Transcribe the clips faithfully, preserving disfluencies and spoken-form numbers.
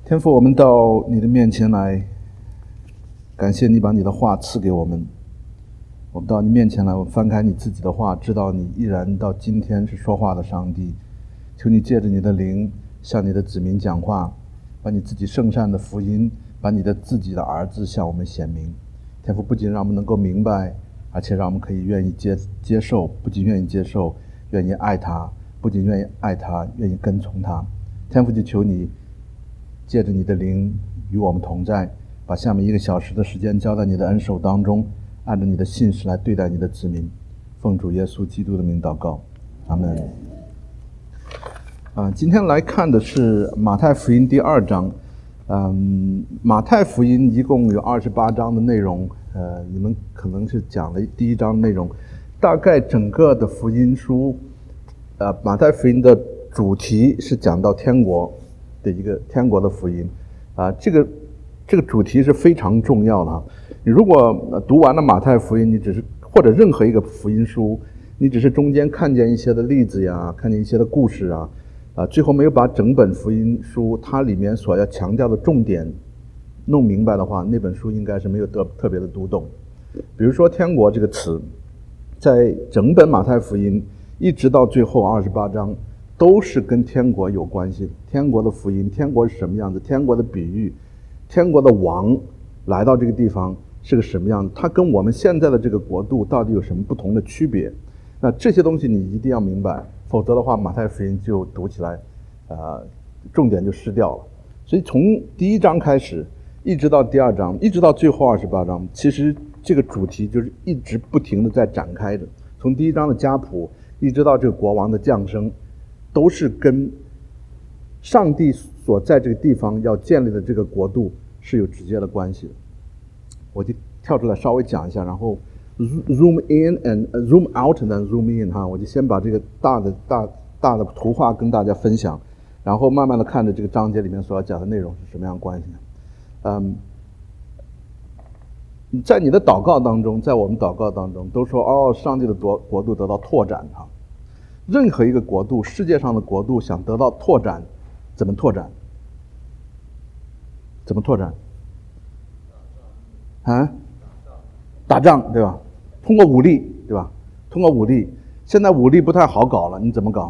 天父，我们到你的面前来，感谢你把你的话赐给我们。我们到你面前来，我们翻开你自己的话，知道你依然到今天是说话的上帝。求你借着你的灵向你的子民讲话，把你自己圣善的福音，把你的自己的儿子向我们显明。天父，不仅让我们能够明白，而且让我们可以愿意接接受，不仅愿意接受，愿意爱他，不仅愿意爱他，愿意跟从他。天父，就求你借着你的灵与我们同在，把下面一个小时的时间交在你的恩手当中，按照你的信实来对待你的子民。奉主耶稣基督的名祷告，阿门。啊，今天来看的是马太福音第二章。嗯，马太福音一共有二十八章的内容，呃，你们可能是讲了第一章内容。大概整个的福音书，呃，马太福音的主题是讲到天国的一个天国的福音，啊，这个这个主题是非常重要的。你如果读完了马太福音，你只是或者任何一个福音书，你只是中间看见一些的例子呀，看见一些的故事啊，啊，最后没有把整本福音书它里面所要强调的重点弄明白的话，那本书应该是没有特特别的读懂。比如说天国这个词，在整本马太福音一直到最后二十八章都是跟天国有关系的。天国的福音，天国是什么样子，天国的比喻，天国的王来到这个地方是个什么样子，它跟我们现在的这个国度到底有什么不同的区别。那这些东西你一定要明白，否则的话马太福音就读起来呃，重点就失掉了。所以从第一章开始一直到第二章，一直到最后二十八章，其实这个主题就是一直不停的在展开的。从第一章的家谱一直到这个国王的降生，都是跟上帝所在这个地方要建立的这个国度是有直接的关系的。我就跳出来稍微讲一下，然后 zoom in and zoom out and then zoom in 哈，我就先把这个大的大大的图画跟大家分享，然后慢慢的看着这个章节里面所要讲的内容是什么样的关系。嗯，在你的祷告当中，在我们祷告当中都说哦，上帝的国国度得到拓展哈。任何一个国度，世界上的国度想得到拓展，怎么拓展？怎么拓展？啊？打仗对吧？通过武力对吧？通过武力，现在武力不太好搞了，你怎么搞？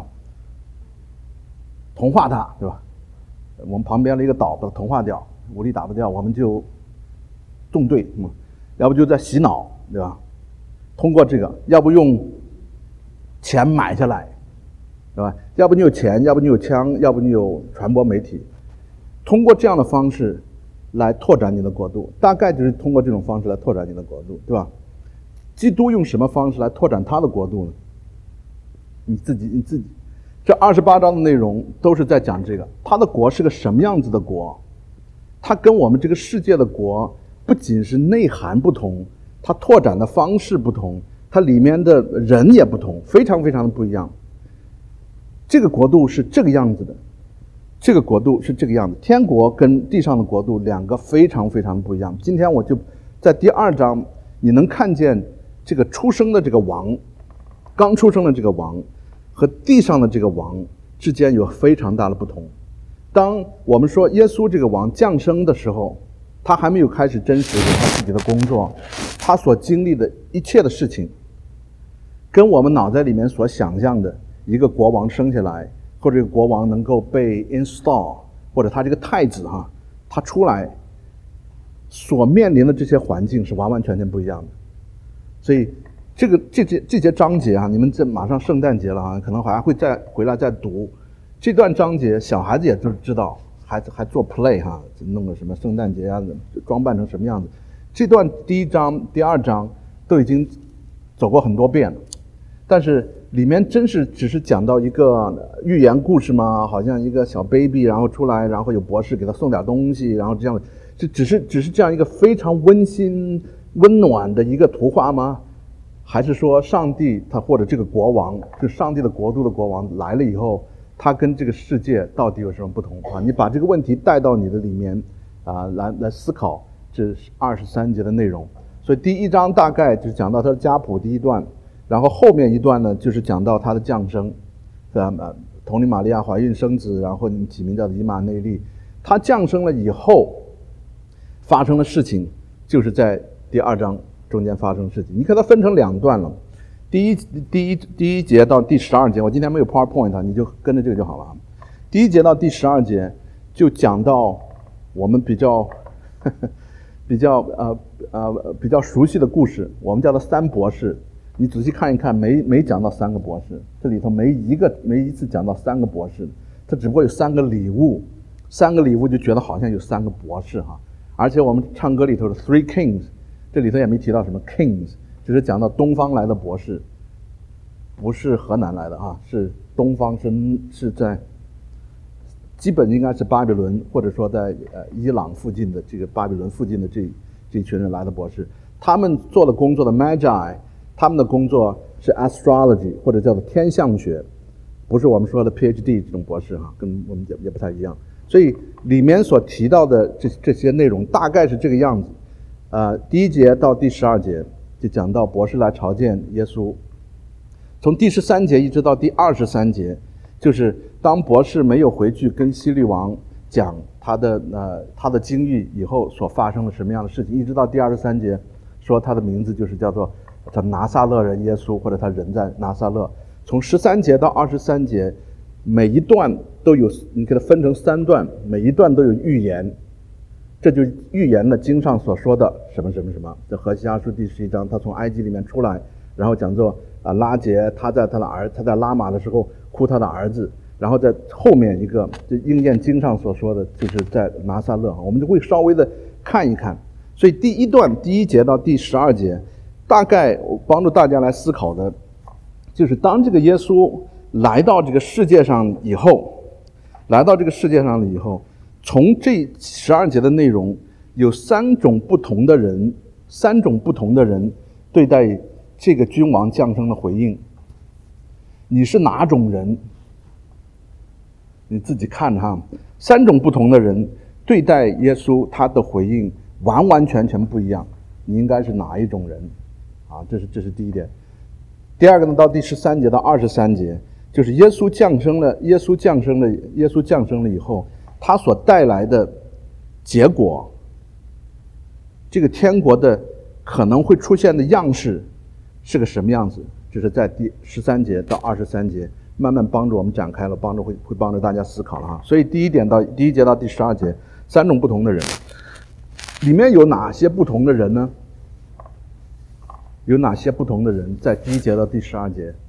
同化它对吧？我们旁边的一个岛把它同化掉，武力打不掉，我们就纵队，嗯，要不就在洗脑对吧？通过这个，要不用钱买下来，对吧？要不你有钱，要不你有枪，要不你有传播媒体，通过这样的方式来拓展你的国度，大概就是通过这种方式来拓展你的国度，对吧？基督用什么方式来拓展他的国度呢？你自己，你自己，这二十八章的内容都是在讲这个，他的国是个什么样子的国？他跟我们这个世界的国不仅是内涵不同，他拓展的方式不同，它里面的人也不同，非常非常的不一样。这个国度是这个样子的，这个国度是这个样子，天国跟地上的国度两个非常非常不一样。今天我就在第二章，你能看见这个出生的这个王，刚出生的这个王和地上的这个王之间有非常大的不同。当我们说耶稣这个王降生的时候，他还没有开始真实的他自己的工作，他所经历的一切的事情跟我们脑袋里面所想象的一个国王生下来，或者这个国王能够被 install， 或者他这个太子哈，他出来所面临的这些环境是完完全全不一样的。所以这个这些这些章节啊，你们这马上圣诞节了啊，可能还会再回来再读这段章节，小孩子也都知道，还还做 play 哈，弄个什么圣诞节啊，装扮成什么样子。这段第一章、第二章都已经走过很多遍了，但是里面真是只是讲到一个寓言故事吗？好像一个小 baby 然后出来，然后有博士给他送点东西，然后这样，这只是只是这样一个非常温馨温暖的一个图画吗？还是说上帝他或者这个国王，就上帝的国度的国王来了以后，他跟这个世界到底有什么不同啊？你把这个问题带到你的里面啊，来来思考这二十三节的内容。所以第一章大概就是讲到他的家谱第一段，然后后面一段呢就是讲到他的降生，啊，童女玛利亚怀孕生子，然后你起名叫以马内利。 他降生了以后发生的事情，就是在第二章中间发生的事情。你看它分成两段了，第一第一第一节到第十二节，我今天没有 PowerPoint， 你就跟着这个就好了。第一节到第十二节就讲到我们比较呵呵比较呃呃比较熟悉的故事，我们叫做三博士。你仔细看一看，没没讲到三个博士，这里头没一个没一次讲到三个博士，它只不过有三个礼物，三个礼物就觉得好像有三个博士哈。而且我们唱歌里头的 Three Kings， 这里头也没提到什么 Kings， 只是讲到东方来的博士，不是河南来的啊，是东方，是是在基本应该是巴比伦，或者说在呃伊朗附近的这个巴比伦附近的这这群人来的博士，他们做的工作的 Magi。他们的工作是 astrology 或者叫做天象学，不是我们说的 P H D 这种博士哈，跟我们也也不太一样。所以里面所提到的这这些内容大概是这个样子。呃，第一节到第十二节就讲到博士来朝见耶稣，从第十三节一直到第二十三节，就是当博士没有回去跟希律王讲他的呃他的经历以后所发生了什么样的事情，一直到第二十三节说他的名字就是叫做叫拿撒勒人耶稣，或者他人在拿撒勒。从十三节到二十三节，每一段都有，你给它分成三段，每一段都有预言，这就预言了经上所说的什么什么什么。这何西阿书第十一章，他从埃及里面出来，然后讲做啊拉结，他在他的儿他在拉玛的时候哭他的儿子，然后在后面一个就应验经上所说的，就是在拿撒勒，我们就会稍微的看一看。所以第一段第一节到第十二节。大概帮助大家来思考的，就是当这个耶稣来到这个世界上以后，来到这个世界上了以后，从这十二节的内容，有三种不同的人，三种不同的人对待这个君王降生的回应。你是哪种人？你自己看哈，三种不同的人对待耶稣，他的回应完完全全不一样。你应该是哪一种人？啊，这是这是第一点。第二个呢，到第十三节到二十三节，就是耶稣降生了，耶稣降生了，耶稣降生了以后，他所带来的结果，这个天国的可能会出现的样式是个什么样子？这是在第十三节到二十三节慢慢帮助我们展开了，帮助会会帮助大家思考了哈。所以第一点到第一节到第十二节，三种不同的人，里面有哪些不同的人呢？有哪些不同的人在第一节到第十二节？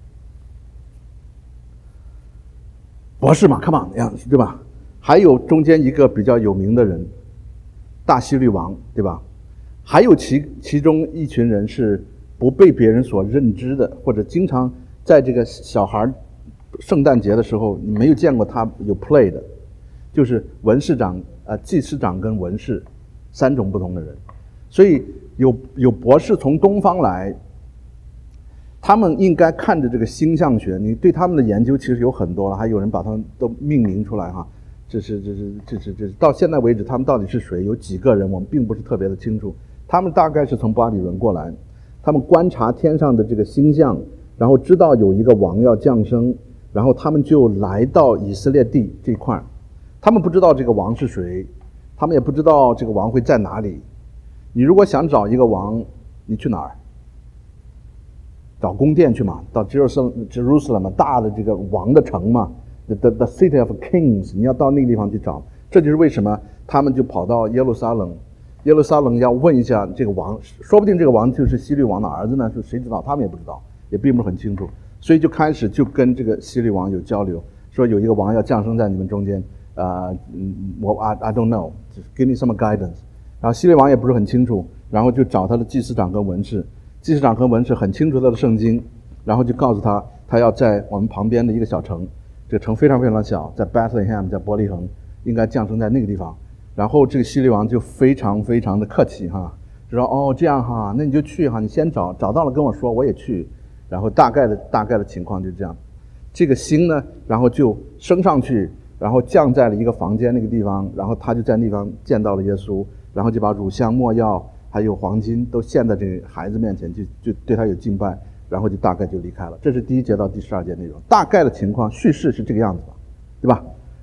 博士嘛 ，come on 样子对吧？还有中间一个比较有名的人，大希律王，对吧？还有其其中一群人是不被别人所认知的，或者经常在这个小孩圣诞节的时候，你没有见过他有 play 的，就是文士长、呃祭司长跟文士三种不同的人。所以有有博士从东方来，他们应该看着这个星象学，你对他们的研究其实有很多了，还有人把他们都命名出来哈。这是这是这是这是到现在为止，他们到底是谁？有几个人我们并不是特别的清楚。他们大概是从巴比伦过来，他们观察天上的这个星象，然后知道有一个王要降生，然后他们就来到以色列地这块。他们不知道这个王是谁，他们也不知道这个王会在哪里。你如果想找一个王，你去哪儿？找宫殿去嘛，到 Jerusalem 嘛，大的这个王的城嘛 ，the the city of kings， 你要到那个地方去找。这就是为什么他们就跑到耶路撒冷，耶路撒冷要问一下这个王，说不定这个王就是希律王的儿子呢，是谁知道？他们也不知道，也并不是很清楚，所以就开始就跟这个希律王有交流，说有一个王要降生在你们中间，啊、呃，我 I I don't know， give me some guidance。然后希律王也不是很清楚，然后就找他的祭司长跟文士，祭司长和文士很清楚他的圣经，然后就告诉他，他要在我们旁边的一个小城，这个城非常非常小，在 Bethlehem， 在伯利恒，应该降生在那个地方。然后这个希律王就非常非常的客气哈，就说哦这样哈，那你就去哈，你先找找到了跟我说，我也去。然后大概的大概的情况就这样，这个星呢，然后就升上去，然后降在了一个房间那个地方，然后他就在那地方见到了耶稣。然后就把乳香、没药还有黄金都献在这个孩子面前，就就对他有敬拜，然后就大概就离开了。这是第一节到第十二节内容，大概的情况叙事是这个样子吧，对吧？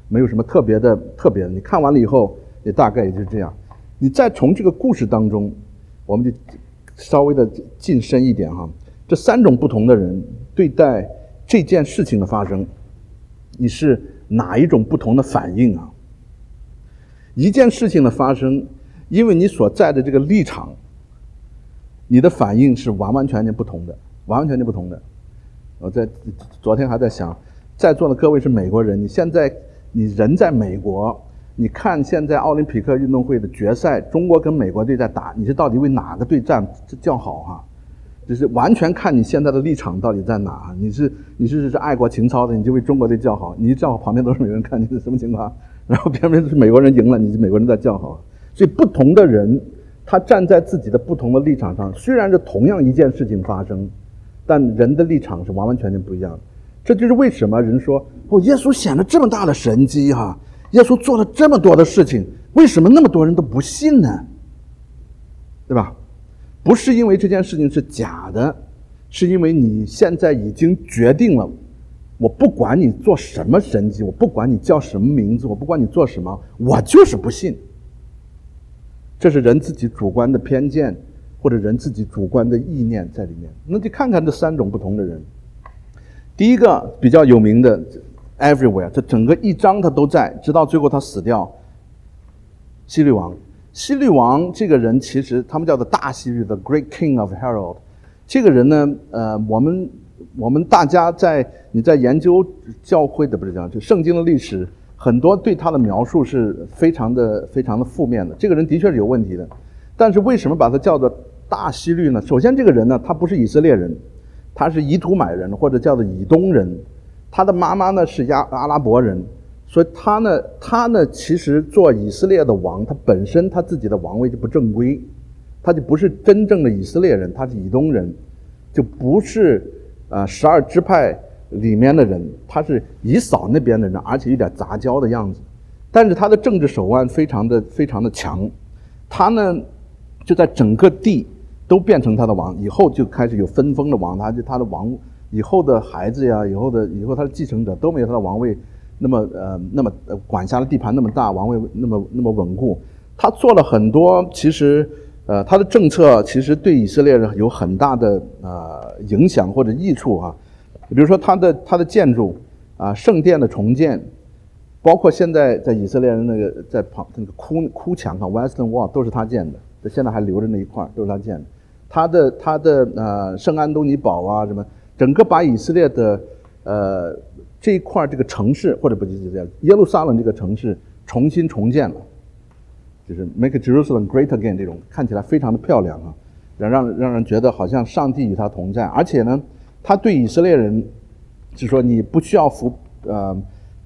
没有什么特别的特别的。你看完了以后，也大概也就是这样。你再从这个故事当中，我们就稍微的近深一点哈。这三种不同的人对待这件事情的发生，你是哪一种不同的反应啊？一件事情的发生，因为你所在的这个立场，你的反应是完完全全不同的，完完全全不同的。我在昨天还在想，在座的各位是美国人，你现在你人在美国，你看现在奥林匹克运动会的决赛，中国跟美国队在打，你是到底为哪个队站叫好哈？就是完全看你现在的立场到底在哪。你是你是是爱国情操的，你就为中国队叫好，你一叫好，旁边都是美国人看你是什么情况。然后偏偏是美国人赢了，你是美国人在叫好。所以不同的人，他站在自己的不同的立场上，虽然是同样一件事情发生，但人的立场是完完全全不一样的。这就是为什么人说，哦，耶稣显了这么大的神迹哈，耶稣做了这么多的事情，为什么那么多人都不信呢？对吧？不是因为这件事情是假的，是因为你现在已经决定了，我不管你做什么神迹，我不管你叫什么名字，我不管你做什么，我就是不信。这是人自己主观的偏见，或者人自己主观的意念在里面。那就看看这三种不同的人。第一个比较有名的 Everywhere， 这整个一章他都在，直到最后他死掉。希律王，希律王这个人其实他们叫做大希律 The Great King of Herod。这个人呢，呃，我们我们大家在你在研究教会的不是讲，就圣经的历史，很多对他的描述是非常的非常的负面的。这个人的确是有问题的，但是为什么把他叫做大希律呢？首先，这个人呢，他不是以色列人，他是以土买人，或者叫做以东人。他的妈妈呢是亚阿拉伯人，所以他呢，他呢其实做以色列的王，他本身他自己的王位就不正规，他就不是真正的以色列人，他是以东人，就不是呃十二支派里面的人，他是以扫那边的人，而且有点杂交的样子。但是他的政治手腕非常的非常的强，他呢就在整个地都变成他的王，以后就开始有分封的王，他就他的王以后的孩子呀，以后的以后他的继承者都没有他的王位那么呃那么呃管辖的地盘那么大，王位那么那么稳固。他做了很多，其实呃他的政策其实对以色列人有很大的呃影响或者益处啊。比如说他的他的建筑啊，圣殿的重建，包括现在在以色列人那个在旁那个哭哭墙啊 Western Wall 都是他建的，现在还留着那一块都是他建的。他的他的呃圣安东尼堡啊什么，整个把以色列的呃这一块这个城市，或者不是这样，耶路撒冷这个城市重新重建了，就是 Make Jerusalem Great Again 这种，看起来非常的漂亮啊，让让让人觉得好像上帝与他同在。而且呢，他对以色列人是说你不需要服呃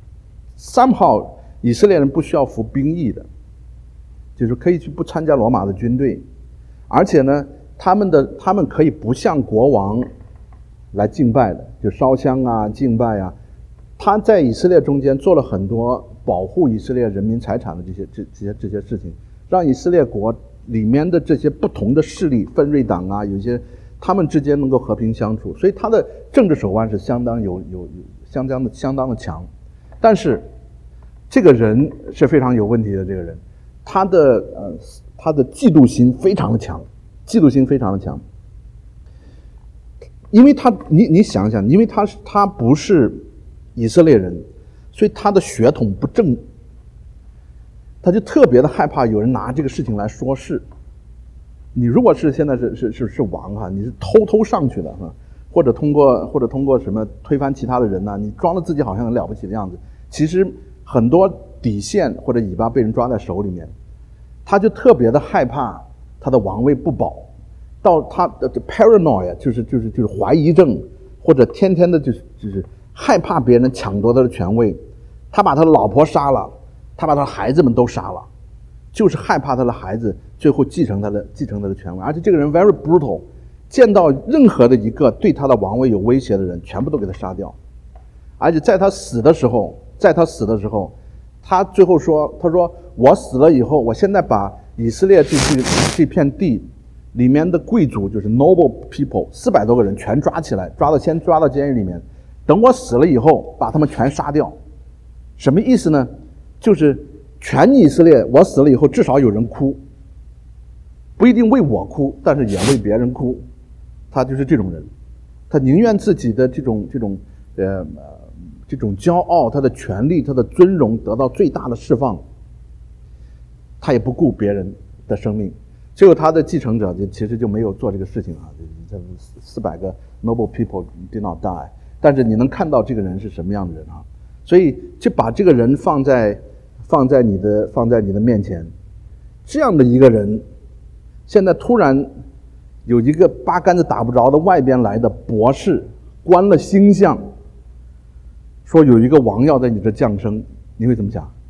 somehow 以色列人不需要服兵役的，就是可以去不参加罗马的军队，而且呢他们的他们可以不向国王来敬拜的，就烧香啊敬拜啊。他在以色列中间做了很多保护以色列人民财产的这些这这些这些事情，让以色列国里面的这些不同的势力分瑞党啊，有一些他们之间能够和平相处，所以他的政治手腕是相当有有有相当的相当的强。但是这个人是非常有问题的，这个人他的呃他的嫉妒心非常的强，嫉妒心非常的强。因为他你你想想，因为他他不是以色列人，所以他的血统不正，他就特别的害怕有人拿这个事情来说事。你如果是现在是是是是王哈，你是偷偷上去的哈，或者通过或者通过什么推翻其他的人呐、啊，你装的自己好像很了不起的样子，其实很多底线或者尾巴被人抓在手里面，他就特别的害怕他的王位不保，到他的 paranoia 就是就是就是怀疑症，或者天天的就是就是害怕别人抢夺他的权位，他把他的老婆杀了，他把他的孩子们都杀了，就是害怕他的孩子最后继承他的继承他的权位。而且这个人 very brutal， 见到任何的一个对他的王位有威胁的人，全部都给他杀掉。而且在他死的时候，在他死的时候，他最后说，他说我死了以后，我现在把以色列这这这片地里面的贵族，就是 noble people 四百多个人全抓起来，抓到先抓到监狱里面，等我死了以后把他们全杀掉， 什么意思呢？就是全以色列我死了以后至少有人哭，不一定为我哭，但是也为别人哭。他就是这种人，他宁愿自己的这种这种呃这种骄傲，他的权利，他的尊荣得到最大的释放，他也不顾别人的生命。最后他的继承者就其实就没有做这个事情啊，这四百个 noble people did not die。但是你能看到这个人是什么样的人啊？所以就把这个人放在放在你的放在你的面前，这样的一个人，现在突然有一个八竿子打不着的外边来的博士观了星象，说有一个王要在你这降生，你会怎么想？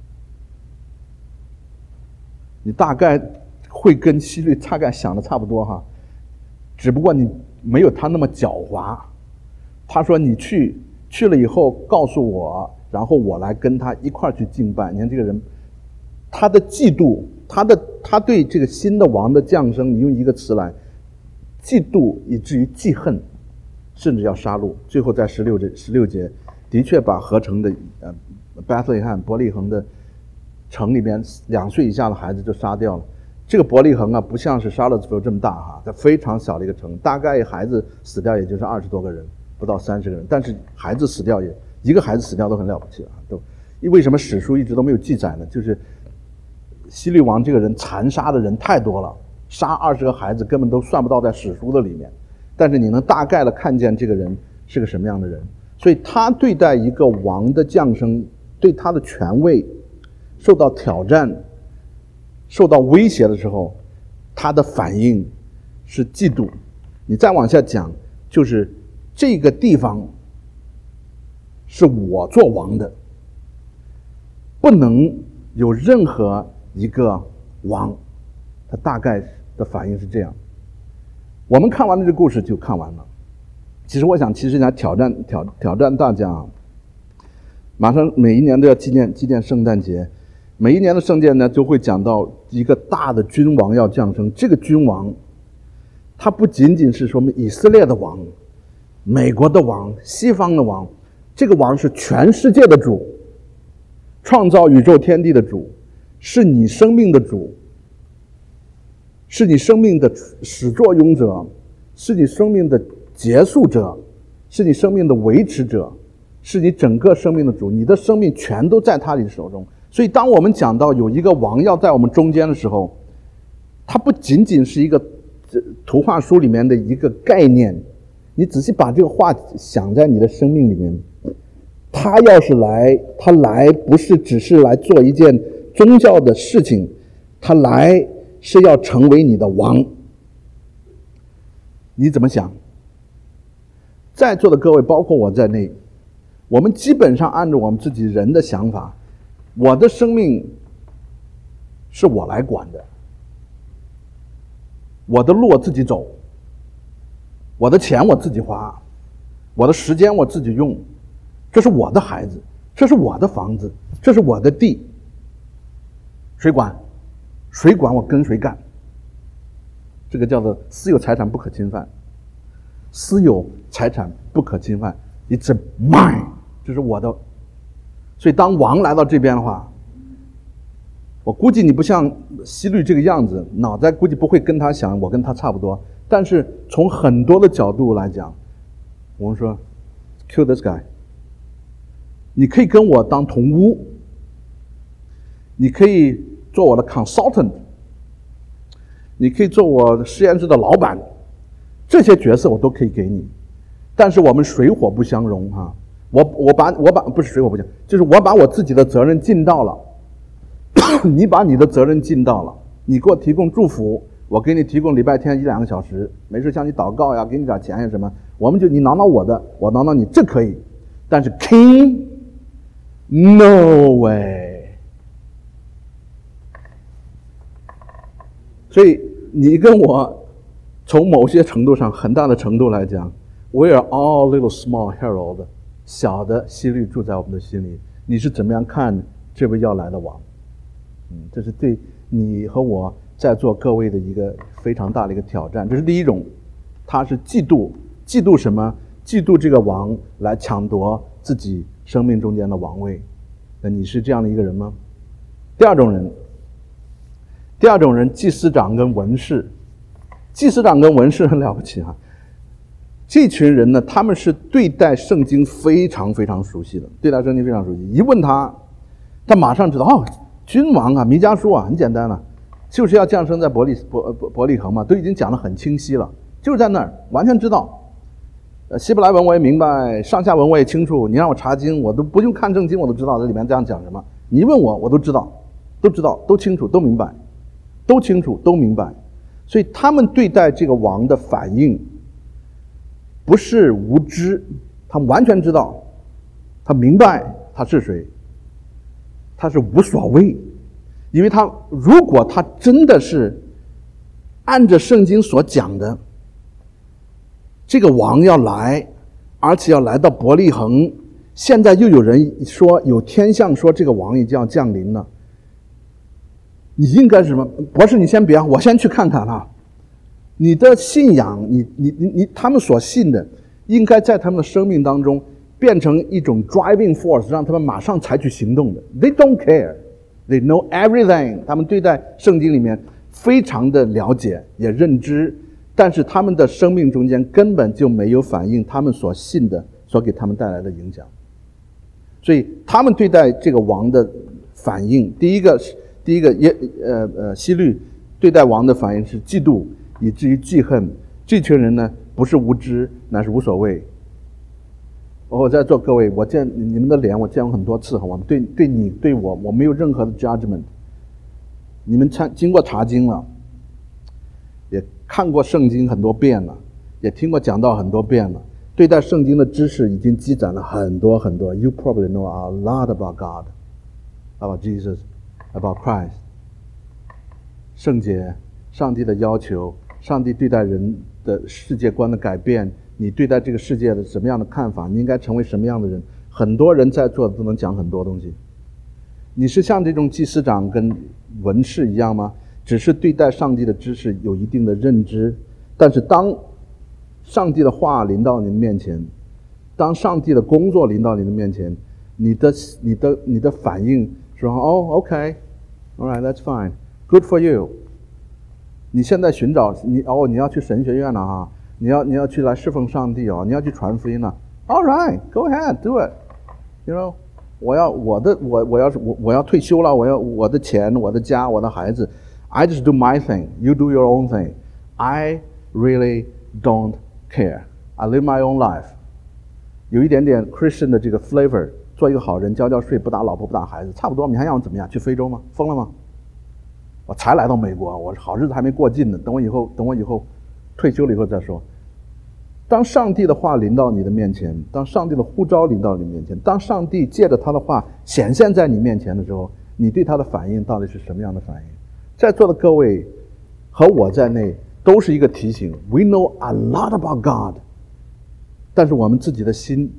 你大概会跟希律大概想的差不多哈，只不过你没有他那么狡猾。他说你去去了以后告诉我，然后我来跟他一块儿去敬拜。你看这个人，他的嫉妒，他的他对这个新的王的降生，你用一个词来，嫉妒以至于记恨，甚至要杀戮。最后在十六节十六节，的确把合成的呃伯特利汉伯利恒的城里边两岁以下的孩子就杀掉了。这个伯利恒啊，不像是沙勒子这么大哈，它非常小的一个城，大概孩子死掉也就是二十多个人，不到三十个人，但是孩子死掉也一个孩子死掉都很了不起了，都为什么史书一直都没有记载呢？就是希律王这个人残杀的人太多了，杀二十个孩子根本都算不到在史书的里面，但是你能大概的看见这个人是个什么样的人，所以他对待一个王的降生，对他的权位受到挑战、受到威胁的时候，他的反应是嫉妒。你再往下讲，就是这个地方是我做王的，不能有任何一个王。他大概的反应是这样。我们看完了这个故事就看完了。其实我想，其实想挑战挑挑战大家啊，马上每一年都要纪念纪念圣诞节，每一年的圣诞呢就会讲到一个大的君王要降生。这个君王，他不仅仅是说我们以色列的王、美国的王、西方的王，这个王是全世界的主，创造宇宙天地的主，是你生命的主，是你生命的始作俑者，是你生命的结束者，是你生命的维持者，是你整个生命的主，你的生命全都在他的手中。所以当我们讲到有一个王要在我们中间的时候，它不仅仅是一个图画书里面的一个概念，你仔细把这个话想在你的生命里面，他要是来，他来不是只是来做一件宗教的事情，他来是要成为你的王。你怎么想？在座的各位包括我在内，我们基本上按照我们自己人的想法，我的生命是我来管的，我的路我自己走，我的钱我自己花，我的时间我自己用，这是我的孩子，这是我的房子，这是我的地，谁管？谁管我跟谁干？这个叫做私有财产不可侵犯，私有财产不可侵犯 ，It's mine， 这是我的。所以当王来到这边的话，我估计你不像希律这个样子，脑袋估计不会跟他想我跟他差不多，但是从很多的角度来讲，我们说 kill this guy， 你可以跟我当同屋，你可以做我的 consultant， 你可以做我实验室的老板，这些角色我都可以给你，但是我们水火不相容哈、啊。我我把我把不是水火不相，就是我把我自己的责任尽到了，你把你的责任尽到了，你给我提供祝福，我给你提供礼拜天一两个小时，没事向你祷告呀，给你点钱呀什么，我们就你挠挠我的，我挠挠你，这可以，但是 King no way。所以你跟我从某些程度上很大的程度来讲 We are all little small herald， 小的希律住在我们的心里。你是怎么样看这位要来的王？嗯，这是对你和我在座各位的一个非常大的一个挑战。这是第一种，他是嫉妒，嫉妒什么？嫉妒这个王来抢夺自己生命中间的王位。 那你是这样的一个人吗？第二种人，第二种人，祭司长跟文士。祭司长跟文士很了不起哈，这群人呢，他们是对待圣经非常非常熟悉的，对待圣经非常熟悉。一问他，他马上知道哦，君王啊，弥迦书啊，很简单了、啊，就是要降生在伯利伯伯伯利恒嘛，都已经讲得很清晰了，就是在那儿，完全知道。呃，希伯来文我也明白，上下文我也清楚，你让我查经，我都不用看圣经，我都知道这里面这样讲什么。你问我，我都知道，都知道，都清楚，都明白，都清楚，都明白。所以他们对待这个王的反应不是无知，他们完全知道，他明白他是谁，他是无所谓。因为他如果他真的是按着圣经所讲的，这个王要来，而且要来到伯利恒，现在又有人说有天象说这个王已经要降临了，你应该是什么？博士你先别，我先去看看哈。你的信仰，你你你你，他们所信的，应该在他们的生命当中变成一种 driving force， 让他们马上采取行动的。They don't care, they know everything。他们对待圣经里面非常的了解，也认知，但是他们的生命中间根本就没有反映他们所信的所给他们带来的影响。所以他们对待这个王的反应，第一个是。第一个耶呃呃希律对待王的反应是嫉妒，以至于记恨。这群人呢，不是无知，乃是无所谓。我在座各位，我见你们的脸，我见过很多次，好吗？对对你对我，我没有任何的 judgment。你们参经过查经了，也看过圣经很多遍了，也听过讲道很多遍了，对待圣经的知识已经积攒了很多很多。You probably know a lot about God, about Jesus.About Christ， 圣洁，上帝的要求，上帝对待人的世界观的改变，你对待这个世界的什么样的看法，你应该成为什么样的人，很多人在座都能讲很多东西。你是像这种祭司长跟文士一样吗？只是对待上帝的知识有一定的认知，但是当上帝的话临到你的面前，当上帝的工作临到你的面前，你的你的你的反应说哦 OK All right, that's fine. Good for you. 你现在寻找你哦，你要去神学院了哈，你要你要去来侍奉上帝哦，你要去传福音了。All right, go ahead, do it. You know, 我要我的我我要是我我要退休了，我要我的钱，我的家，我的孩子。I just do my thing. You do your own thing. I really don't care. I live my own life. 有一点点 Christian 的这个 flavor。做一个好人，交交税，不打老婆，不打孩子，差不多。你还想我怎么样？去非洲吗？疯了吗？我才来到美国，我好日子还没过尽呢。等我以后，等我以后退休了以后再说。当上帝的话临到你的面前，当上帝的呼召临到你面前，当上帝借着他的话显现在你面前的时候，你对他的反应到底是什么样的反应？在座的各位和我在内都是一个提醒 ：We know a lot about God， 但是我们自己的心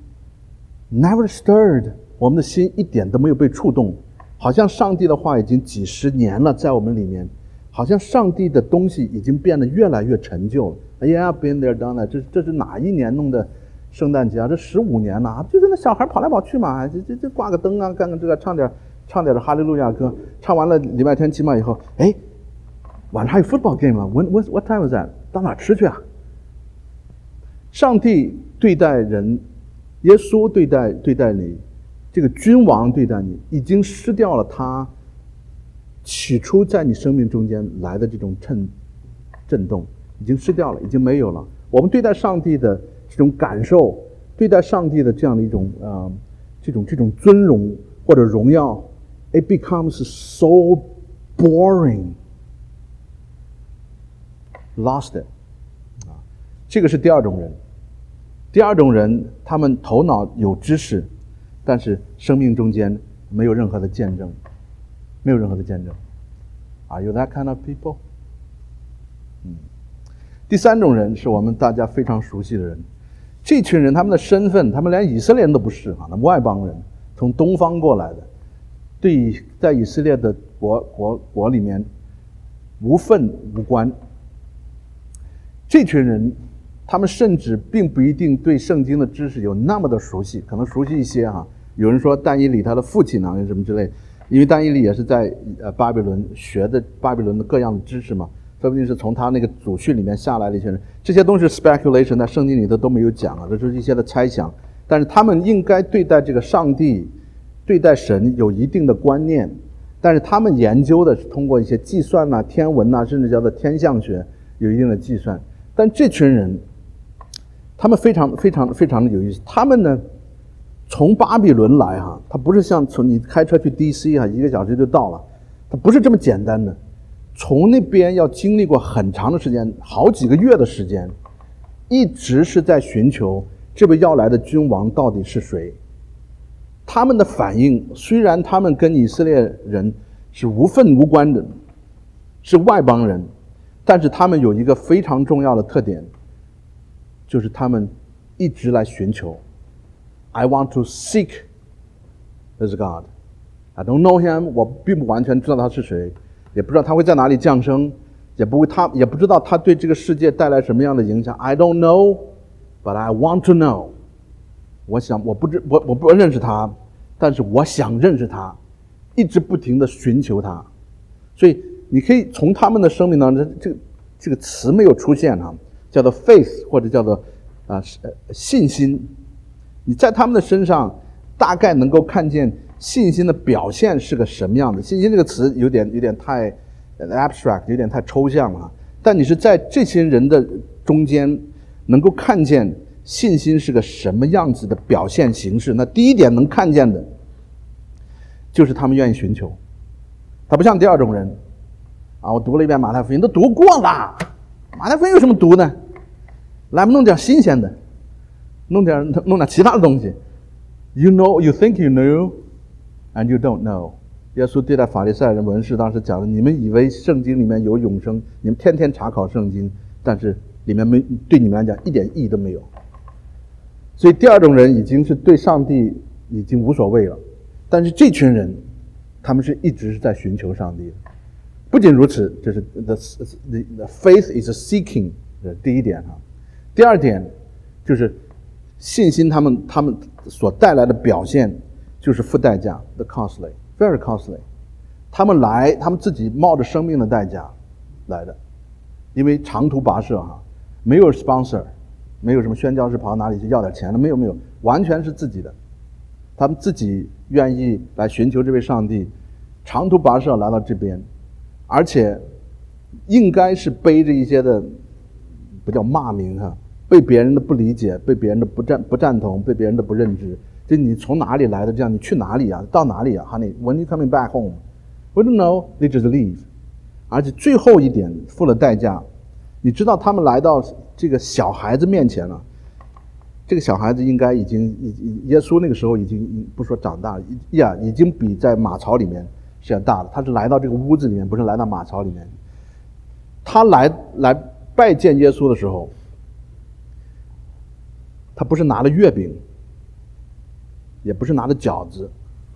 never stirred， 我们的心一点都没有被触动，好像上帝的话已经几十年了在我们里面，好像上帝的东西已经变得越来越陈旧了。哎呀 ，been there done that， 这这是哪一年弄的圣诞节啊？这十五年了、啊，就是那小孩跑来跑去嘛，这这这挂个灯啊，干个这个，唱点唱点哈利路亚歌，唱完了礼拜天期末以后，哎，晚上还有 football game 啊 ？When what what time was that？ 到哪吃去啊？上帝对待人，耶稣对待对待你，这个君王对待你，已经失掉了他起初在你生命中间来的这种震震动，已经失掉了，已经没有了。我们对待上帝的这种感受，对待上帝的这样的一种呃这种这种尊荣或者荣耀 ，it becomes so boring, lost it 啊，这个是第二种人。第二种人，他们头脑有知识，但是生命中间没有任何的见证，没有任何的见证。Are you that kind of people？ 嗯，第三种人是我们大家非常熟悉的人，这群人他们的身份，他们连以色列人都不是啊，那外邦人，从东方过来的，对在以色列的国国国里面无份无关。这群人，他们甚至并不一定对圣经的知识有那么的熟悉，可能熟悉一些哈， 有人说但以理他的父亲呢什么之类，因为但以理也是在呃巴比伦学的巴比伦的各样的知识嘛，说不定是从他那个祖训里面下来的一些人，这些东西 speculation 在圣经里头都没有讲啊，这就是一些的猜想。但是他们应该对待这个上帝、对待神有一定的观念，但是他们研究的是通过一些计算啊、天文啊，甚至叫做天象学有一定的计算。但这群人，他们非常非常非常的有意思，他们呢从巴比伦来哈，他不是像从你开车去 D C 哈，一个小时就到了，他不是这么简单的。从那边要经历过很长的时间，好几个月的时间，一直是在寻求这位要来的君王到底是谁。他们的反应，虽然他们跟以色列人是无分无关的，是外邦人，但是他们有一个非常重要的特点，就是他们一直来寻求 I want to seek this God. I don't know him. 我并不完全知道他是谁，也不知道他会在哪里降生，也不会他也不知道他对这个世界带来什么样的影响。I don't know, but I want to know. 我想我不知我我不认识他，但是我想认识他，一直不停的寻求他。所以你可以从他们的生命当中，这个这个词没有出现哈，叫做 faith 或者叫做啊、呃、信心。你在他们的身上大概能够看见信心的表现是个什么样的。信心这个词有点有点太 abstract， 有点太抽象了，但你是在这些人的中间能够看见信心是个什么样子的表现形式。那第一点能看见的就是他们愿意寻求，他不像第二种人啊，我读了一遍马太福音都读过了，马太福音有什么读呢？来弄点新鲜的，弄点弄点其他的东西。 You know, you think you know, and you don't know. 耶稣对待法利赛人文士当时讲的，你们以为圣经里面有永生，你们天天查考圣经，但是里面没对你们来讲一点意义都没有。所以第二种人已经是对上帝已经无所谓了，但是这群人他们是一直是在寻求上帝的。不仅如此，这是 the, the, the faith is seeking 的第一点哈。第二点就是信心，他们他们所带来的表现就是付代价 ，the costly, very costly。他们来，他们自己冒着生命的代价来的，因为长途跋涉哈，没有 sponsor， 没有什么宣教士跑到哪里去要点钱的，没有没有，完全是自己的。他们自己愿意来寻求这位上帝，长途跋涉来到这边，而且应该是背着一些的，不叫骂名哈。被别人的不理解，被别人的不赞不赞同，被别人的不认知，就你从哪里来的？这样你去哪里啊？到哪里啊 ？Honey, when you coming back home? We don't know. They just leave. 而且最后一点付了代价，你知道他们来到这个小孩子面前了。这个小孩子应该已经，耶稣那个时候已经不说长大了，呀，已经比在马槽里面是要大的。他是来到这个屋子里面，不是来到马槽里面。他来来拜见耶稣的时候。他不是拿了月饼，也不是拿的饺子，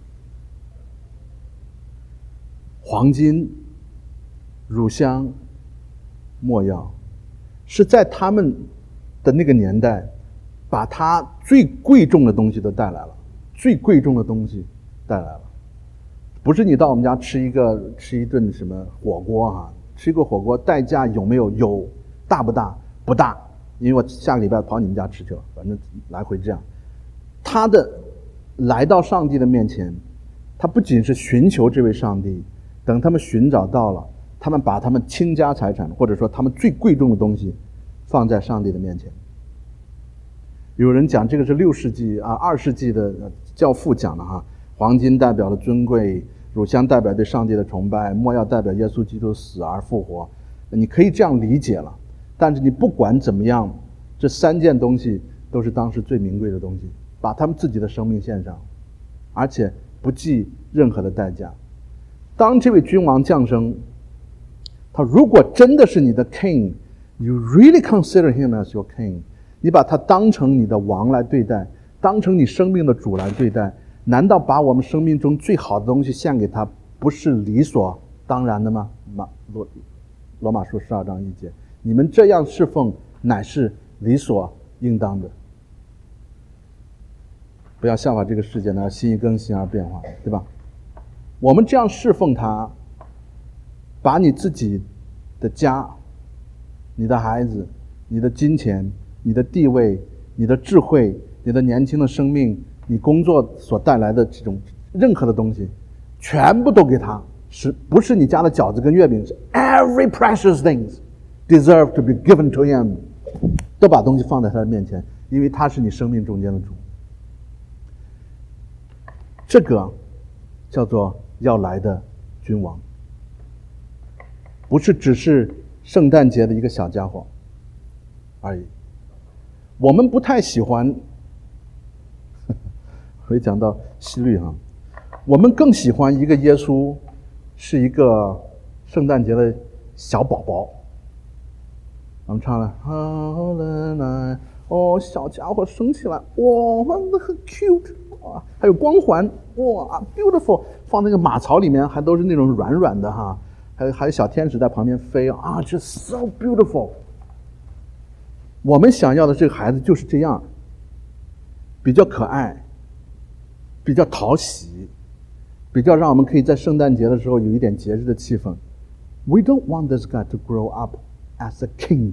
黄金、乳香、没药，是在他们的那个年代，把他最贵重的东西都带来了，最贵重的东西带来了。不是你到我们家吃一个吃一顿什么火锅哈、啊，吃一个火锅代价有没有？有，大不大？不大。因为我下个礼拜跑你们家吃去了，反正来回这样。他的来到上帝的面前，他不仅是寻求这位上帝，等他们寻找到了，他们把他们倾家财产，或者说他们最贵重的东西放在上帝的面前。有人讲这个是六世纪啊二世纪的教父讲的哈，黄金代表了尊贵，乳香代表对上帝的崇拜，没药代表耶稣基督死而复活。你可以这样理解了。但是你不管怎么样，这三件东西都是当时最名贵的东西，把他们自己的生命献上，而且不计任何的代价。当这位君王降生，他如果真的是你的 king, you really consider him as your king， 你把他当成你的王来对待，当成你生命的主来对待，难道把我们生命中最好的东西献给他，不是理所当然的吗？马罗罗马书十二章一节。你们这样侍奉乃是理所应当的。 不要效法这个世界呢，心意更新而变化，对吧？我们这样侍奉他，把你自己的家、你的孩子、你的金钱、你的地位、你的智慧、你的年轻的生命、你工作所带来的这种任何的东西，全部都给他，是不是你家的饺子跟月饼，是 every precious things deserve to be given to him， 都把东西放在他的面前，因为他是你生命中间的主。这个叫做要来的君王，不是只是圣诞节的一个小家伙而已。我们不太喜欢会讲到西律哈，我们更喜欢一个耶稣是一个圣诞节的小宝宝。我们唱了好了来，哦，小家伙升起来，哇，那很 cute， 哇，还有光环，哇 ，beautiful， 放那个马槽里面还都是那种软软的哈，还有还有小天使在旁边飞啊，这 so beautiful。我们想要的这个孩子就是这样，比较可爱，比较讨喜，比较让我们可以在圣诞节的时候有一点节日的气氛。We don't want this guy to grow up as a king。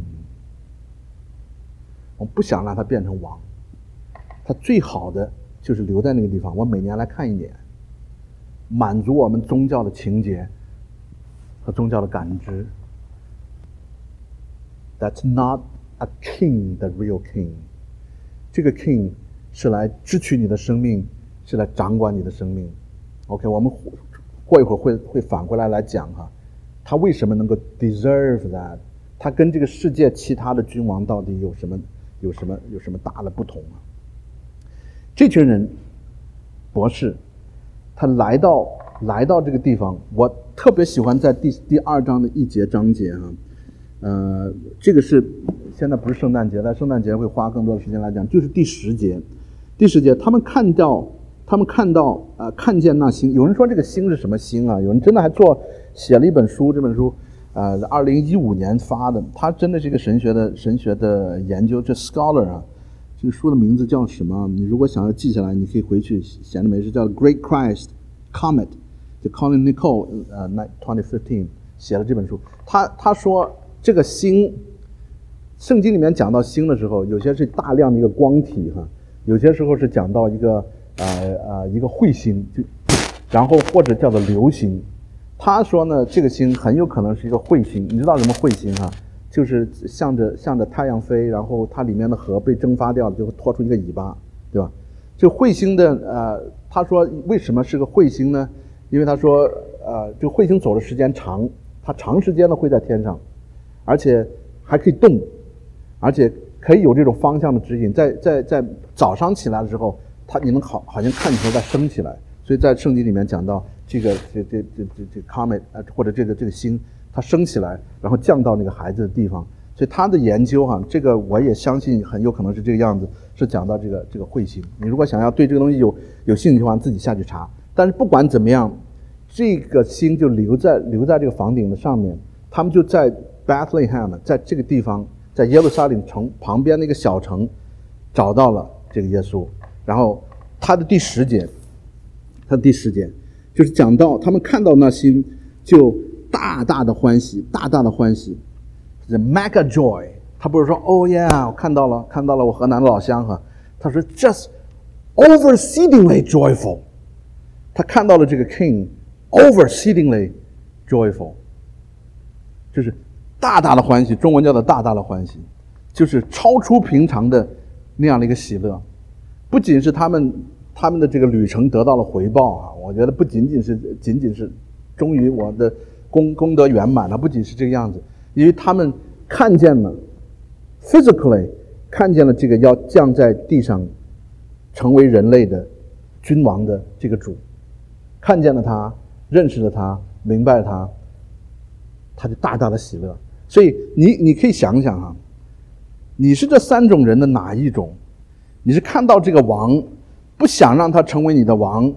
我们不想让他变成王，他最好的就是留在那个地方，我每年来看一眼，满足我们宗教的情节和宗教的感知。That's not a king, the real king。 这个 king 是来支取你的生命，是来掌管你的生命。 OK， 我们过一会儿会会反过来来讲哈，他为什么能够 deserve that， 他跟这个世界其他的君王到底有什么有什么有什么大的不同啊？这群人博士他来到来到这个地方，我特别喜欢在第第二章的一节章节哈，呃，这个是现在不是圣诞节，在圣诞节会花更多的时间来讲，就是第十节，第十节他们看到他们看到呃看见那星，有人说这个星是什么星啊？有人真的还做写了一本书，这本书呃二零一五年发的，他真的是一个神学的神学的研究，这 scholar 啊，这个书的名字叫什么？你如果想要记下来，你可以回去闲着没事，叫 Great Christ Comet， 就 Colin Nicole 呃二零十五写了这本书。他他说这个星，圣经里面讲到星的时候，有些是大量的一个光体哈，有些时候是讲到一个呃呃一个彗星，就然后或者叫做流星。他说呢，这个星很有可能是一个彗星。你知道什么彗星哈？就是向着向着太阳飞，然后它里面的核被蒸发掉了，就会拖出一个尾巴，对吧？这彗星的呃，他说为什么是个彗星呢？因为他说呃，这个彗星走的时间长，它长时间的会在天上，而且还可以动，而且可以有这种方向的指引。在在在早上起来的时候，它你能好好像看起来在升起来。所以在圣经里面讲到这个这这这这这 comet 呃或者这个这个星，它升起来，然后降到那个孩子的地方。所以他的研究哈，这个我也相信很有可能是这个样子，是讲到这个这个彗星。你如果想要对这个东西有有兴趣的话，自己下去查。但是不管怎么样，这个星就留在留在这个房顶的上面。他们就在 Bethlehem， 在这个地方，在耶路撒冷城旁边那个小城，找到了这个耶稣。然后他的第十节。他的第十节就是讲到他们看到那星就大大的欢喜，大大的欢喜 ，the mega joy。他不是说 Oh yeah， 我看到了，看到了我河南的老乡哈。他说 just overseedingly joyful。他看到了这个 king overseedingly joyful， 就是大大的欢喜，中文叫做大大的欢喜，就是超出平常的那样的一个喜乐。不仅是他们。他们的这个旅程得到了回报啊！我觉得不仅仅是仅仅是终于我的功功德圆满了，不仅是这个样子，因为他们看见了 physically 看见了这个要降在地上成为人类的君王的这个主，看见了他，认识了他，明白了他，他就大大的喜乐。所以你你可以想想哈，你是这三种人的哪一种？你是看到这个王，不想让他成为你的王，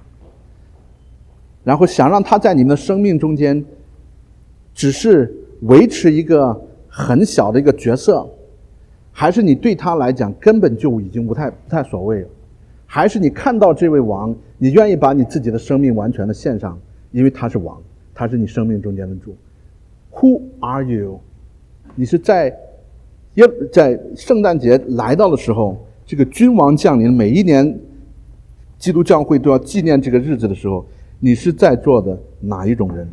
然后想让他在你们的生命中间只是维持一个很小的一个角色，还是你对他来讲根本就已经不太不太所谓了？ 还是你看到这位王，你愿意把你自己的生命完全的献上，因为他是王，他是你生命中间的主。 Who are you？ 你是在耶在圣诞节来到的时候，这个君王降临，每一年基督教会都要纪念这个日子的时候，你是在座的哪一种人？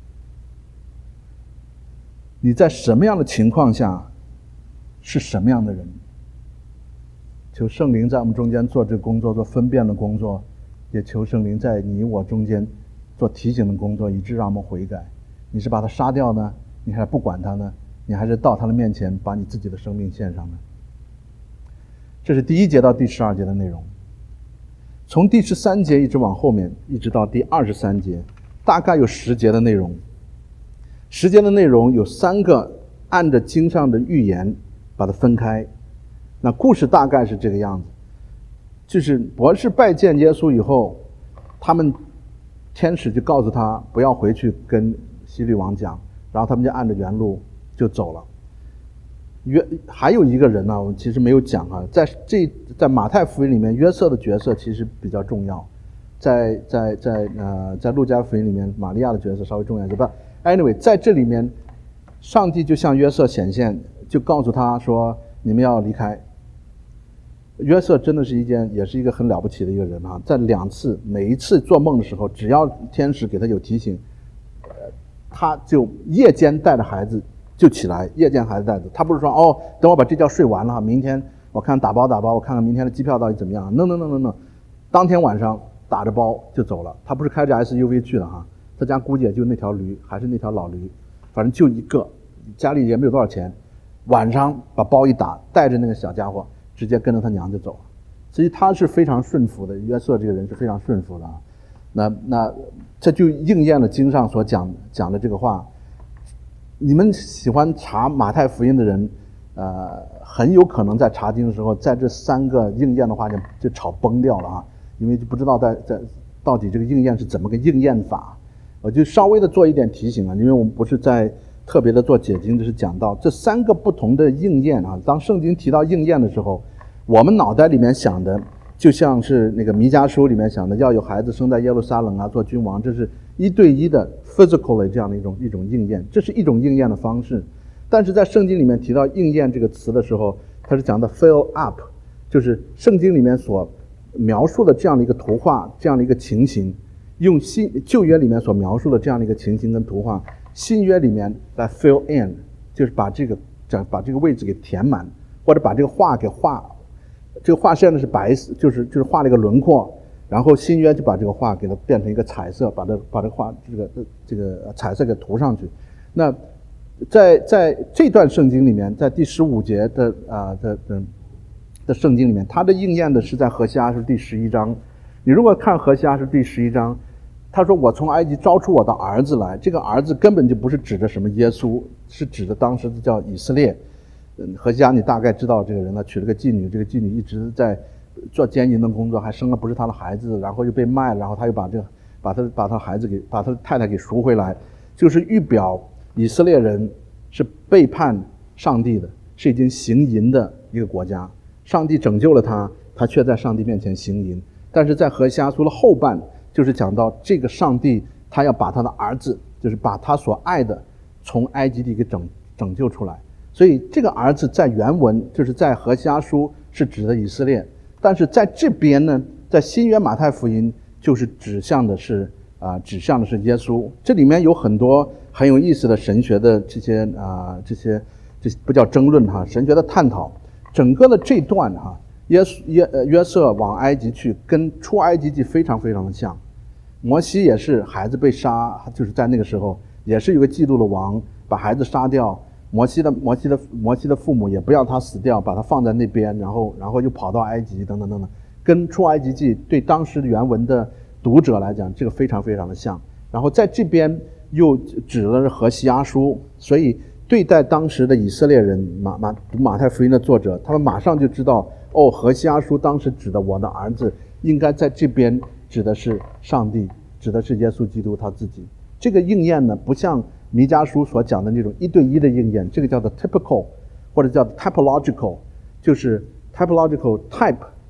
你在什么样的情况下是什么样的人？求圣灵在我们中间做这个工作，做分辨的工作，也求圣灵在你我中间做提醒的工作，以致让我们悔改。你是把他杀掉呢，你还是不管他呢？你还是到他的面前把你自己的生命献上呢？这是第一节到第十二节的内容。从第十三节一直往后面，一直到第二十三节，大概有十节的内容。十节的内容有三个按着经上的预言把它分开。那故事大概是这个样子，就是博士拜见耶稣以后，他们天使就告诉他不要回去跟希律王讲，然后他们就按着原路就走了。约还有一个人呢，我其实没有讲啊，在这在马太福音里面，约瑟的角色其实比较重要，在在在呃在路加福音里面，玛利亚的角色稍微重要一些。不 ，anyway， 在这里面，上帝就向约瑟显现，就告诉他说：“你们要离开。”约瑟真的是一件，也是一个很了不起的一个人啊！在两次，每一次做梦的时候，只要天使给他有提醒，呃，他就夜间带着孩子就起来，夜间孩子带着，他不是说哦，等我把这觉睡完了，明天我看打包打包，我看看明天的机票到底怎么样。no no no no no， 当天晚上打着包就走了，他不是开着 S U V 去的哈，他家估计也就那条驴，还是那条老驴，反正就一个，家里也没有多少钱，晚上把包一打，带着那个小家伙。直接跟着他娘就走了，所以他是非常顺服的。约瑟这个人是非常顺服的啊。那那这就应验了经上所讲讲的这个话。你们喜欢查马太福音的人，呃，很有可能在查经的时候，在这三个应验的话就就吵崩掉了啊，因为就不知道在在到底这个应验是怎么个应验法。我就稍微的做一点提醒啊，因为我们不是在特别的做解经，就是讲到这三个不同的应验啊。当圣经提到应验的时候，我们脑袋里面想的就像是那个弥迦书里面想的，要有孩子生在耶路撒冷啊，做君王，这是一对一的 physically 这样的一种一种应验，这是一种应验的方式。但是在圣经里面提到应验这个词的时候，它是讲的 fill up， 就是圣经里面所描述的这样的一个图画，这样的一个情形，用新旧约里面所描述的这样的一个情形跟图画，新约里面来 fill in， 就是把这个把这个位置给填满，或者把这个画给画。这个画现在是白色，就是就是画了一个轮廓，然后新约就把这个画给它变成一个彩色，把它把这个画这个这个彩色给涂上去。那在在这段圣经里面，在第十五节的啊、呃、的的的圣经里面，它的应验的是在何西阿书第十一章。你如果看何西阿书第十一章，他说我从埃及招出我的儿子来，这个儿子根本就不是指的什么耶稣，是指的当时的叫以色列。何西阿你大概知道这个人，他娶了个妓女，这个妓女一直在做奸淫的工作，还生了不是他的孩子，然后又被卖了，然后他又把这个把他把他孩子给把他的太太给赎回来，就是预表以色列人是背叛上帝的，是已经行淫的一个国家。上帝拯救了他，他却在上帝面前行淫。但是在何西阿书的后半，就是讲到这个上帝他要把他的儿子，就是把他所爱的从埃及地给拯拯救出来。所以这个儿子在原文就是在何西阿书是指的以色列，但是在这边呢，在新约马太福音就是指向的是啊、呃，指向的是耶稣。这里面有很多很有意思的神学的这些啊、呃、这些这不叫争论哈，神学的探讨。整个的这段哈，耶稣约约瑟往埃及去，跟出埃及记非常非常的像。摩西也是孩子被杀，就是在那个时候也是有个嫉妒的王把孩子杀掉。摩西的摩西的摩西的父母也不要他死掉，把他放在那边，然后然后又跑到埃及等等等等，跟出埃及记对当时原文的读者来讲，这个非常非常的像。然后在这边又指了何西阿书，所以对待当时的以色列人，马马读马太福音的作者，他们马上就知道，哦，何西阿书当时指的我的儿子，应该在这边指的是上帝，指的是耶稣基督他自己。这个应验呢，不像弥迦书所讲的那种一对一的应验，这个叫做 typical 或者叫 typological， 就是 typological type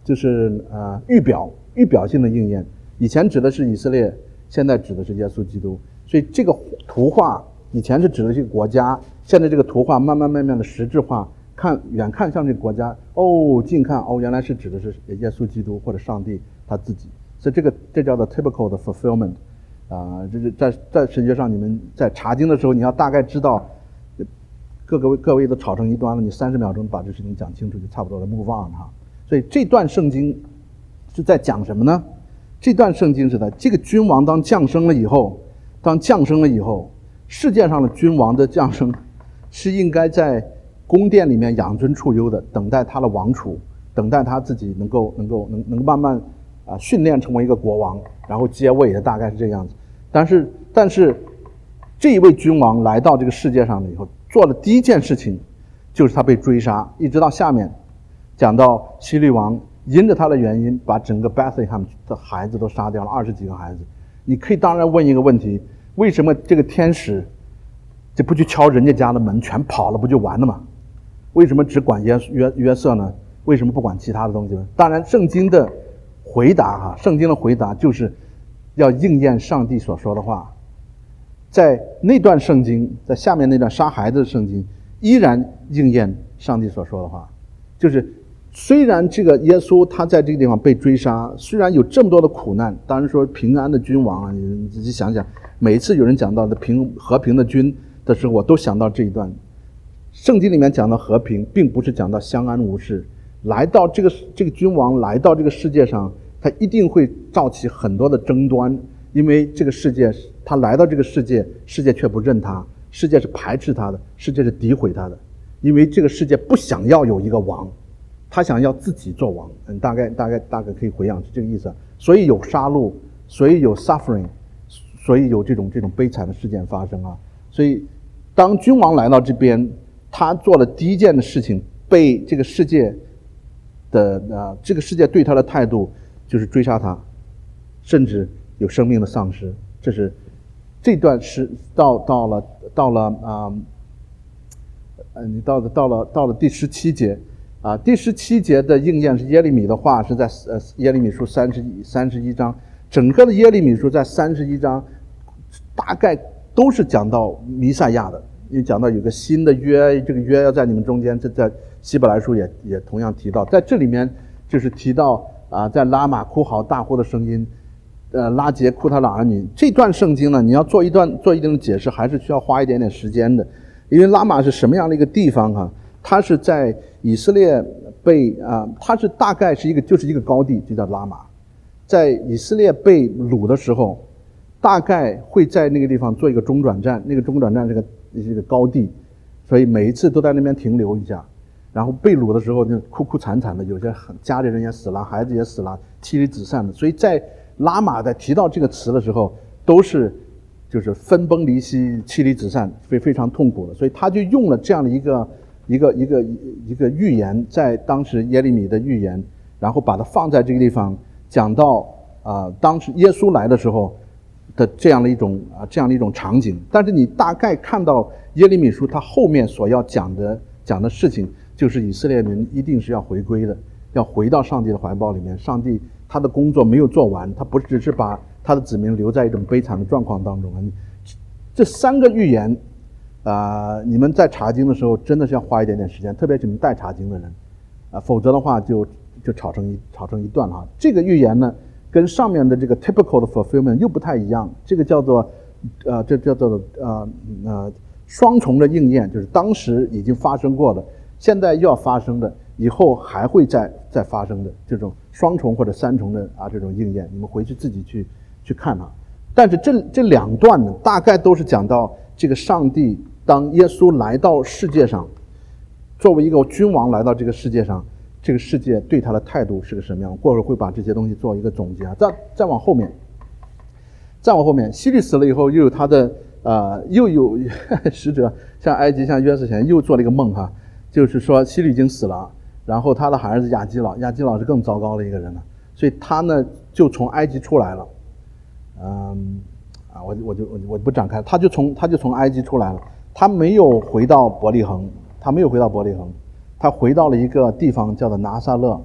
就是呃预表预表性的应验。以前指的是以色列，现在指的是耶稣基督。所以这个图画以前是指的这个国家，现在这个图画慢慢慢慢的实质化，看远看像这个国家，哦，近看哦，原来是指的是耶稣基督或者上帝他自己。所以这个这叫做 typical 的 fulfillment 啊、呃，这是在在神学上，你们在查经的时候，你要大概知道。各个位各位都吵成一端了，你三十秒钟把这事情讲清楚就差不多了 ，move on 哈。所以这段圣经是在讲什么呢？这段圣经是的，这个君王当降生了以后，当降生了以后，世界上的君王的降生是应该在宫殿里面养尊处优的，等待他的王储，等待他自己能够能够能能够慢慢啊、呃、训练成为一个国王，然后接位的，大概是这个样子。但是但是这一位君王来到这个世界上了以后，做的第一件事情就是他被追杀，一直到下面讲到希律王因着他的原因把整个 Bethlehem 的孩子都杀掉了，二十几个孩子。你可以当然问一个问题，为什么这个天使就不去敲人家家的门，全跑了不就完了吗？为什么只管约约约瑟呢？为什么不管其他的东西呢？当然圣经的回答哈，圣经的回答就是要应验上帝所说的话。在那段圣经，在下面那段杀孩子的圣经，依然应验上帝所说的话，就是虽然这个耶稣他在这个地方被追杀，虽然有这么多的苦难，当然说平安的君王啊，你仔细想想，每一次有人讲到的平和平的君的时候，我都想到这一段。圣经里面讲到和平，并不是讲到相安无事，来到这个这个君王来到这个世界上，他一定会造起很多的争端。因为这个世界，他来到这个世界，世界却不认他，世界是排斥他的，世界是诋毁他的。因为这个世界不想要有一个王，他想要自己做王。嗯，大概大概大概可以回想是这个意思。所以有杀戮，所以有 suffering， 所以有这种这种悲惨的事件发生啊。所以当君王来到这边，他做了第一件的事情，被这个世界的呃这个世界对他的态度就是追杀他，甚至有生命的丧失。这是这段是到到了到了啊，呃，你到了到了到了第十七节啊，第十七节的应验是耶利米的话，是在呃耶利米书三十一三十一章，整个的耶利米书在三十一章大概都是讲到弥赛亚的，也讲到有个新的约，这个约要在你们中间，这在希伯来书也也同样提到，在这里面就是提到啊，在拉玛哭嚎大呼的声音。呃，拉结哭他的儿女，这段圣经呢，你要做一段做一定的解释，还是需要花一点点时间的。因为拉玛是什么样的一个地方哈、啊？它是在以色列被啊、呃，它是大概是一个就是一个高地，就叫拉玛。在以色列被掳的时候，大概会在那个地方做一个中转站，那个中转站是个是一个高地，所以每一次都在那边停留一下。然后被掳的时候就哭哭惨惨的，有些家里人也死了，孩子也死了，妻离子散的。所以在拉玛在提到这个词的时候，都是就是分崩离析、妻离子散，非非常痛苦的。所以他就用了这样的一个一个一个一个预言，在当时耶利米的预言，然后把它放在这个地方，讲到啊、呃，当时耶稣来的时候的这样的一种啊、呃、这样的一种场景。但是你大概看到耶利米书它后面所要讲的讲的事情，就是以色列人一定是要回归的，要回到上帝的怀抱里面。上帝他的工作没有做完，他不只是把他的子民留在一种悲惨的状况当中啊！你这三个预言啊、呃，你们在查经的时候真的是要花一点点时间，特别是你们带查经的人啊、呃，否则的话就就吵成一吵成一段哈。这个预言呢，跟上面的这个 typical 的 fulfillment 又不太一样，这个叫做呃，这叫做呃呃双重的应验，就是当时已经发生过的，现在又要发生的，以后还会再再发生的这种双重或者三重的啊这种应验，你们回去自己去去看啊。但是这这两段呢，大概都是讲到这个上帝当耶稣来到世界上，作为一个君王来到这个世界上，这个世界对他的态度是个什么样？过会儿会把这些东西做一个总结啊。再再往后面，再往后面，希律死了以后，又有他的呃又有使者，像埃及像约瑟前又做了一个梦哈，就是说希律已经死了。然后他的孩子亚基老，亚基老是更糟糕的一个人了，所以他呢就从埃及出来了，嗯，啊，我我就我我不展开，他就从他就从埃及出来了，他没有回到伯利恒，他没有回到伯利恒，他回到了一个地方叫做拿撒勒，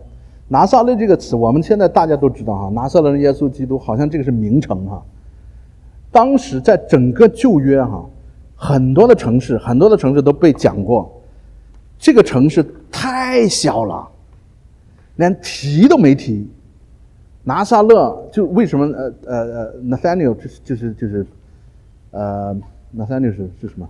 拿撒勒这个词，我们现在大家都知道哈，拿撒勒人耶稣基督，好像这个是名城哈。当时在整个旧约哈，很多的城市，很多的城市都被讲过，这个城市太小了，连提都没提。拿撒勒就为什么呃呃呃 Nathaniel 就是就是就是呃 Nathaniel 是是什么？